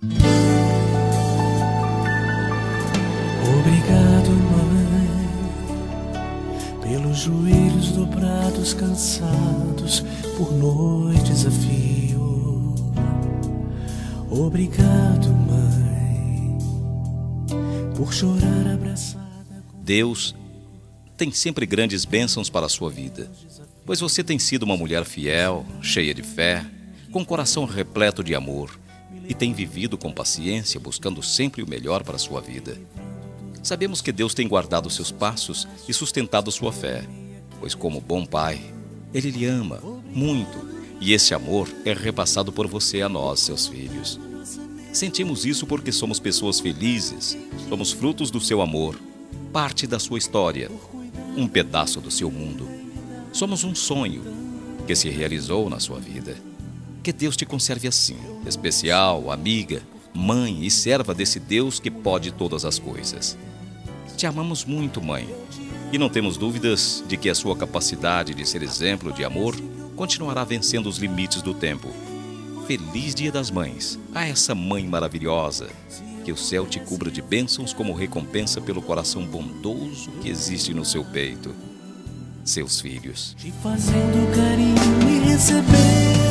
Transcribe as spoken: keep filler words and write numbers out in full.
Obrigado, mãe, pelos joelhos dobrados, cansados por noites a fio. Obrigado, mãe, por chorar abraçada. Deus tem sempre grandes bênçãos para a sua vida, pois você tem sido uma mulher fiel, cheia de fé, com coração repleto de amor e tem vivido com paciência, buscando sempre o melhor para a sua vida. Sabemos que Deus tem guardado seus passos e sustentado sua fé, pois como bom pai, Ele lhe ama muito e esse amor é repassado por você a nós, seus filhos. Sentimos isso porque somos pessoas felizes, somos frutos do seu amor, parte da sua história, um pedaço do seu mundo. Somos um sonho que se realizou na sua vida. Que Deus te conserve assim, especial, amiga, mãe e serva desse Deus que pode todas as coisas. Te amamos muito, mãe, e não temos dúvidas de que a sua capacidade de ser exemplo de amor continuará vencendo os limites do tempo. Feliz Dia das Mães a essa mãe maravilhosa. Que o céu te cubra de bênçãos como recompensa pelo coração bondoso que existe no seu peito. Seus filhos. Te fazendo carinho e receber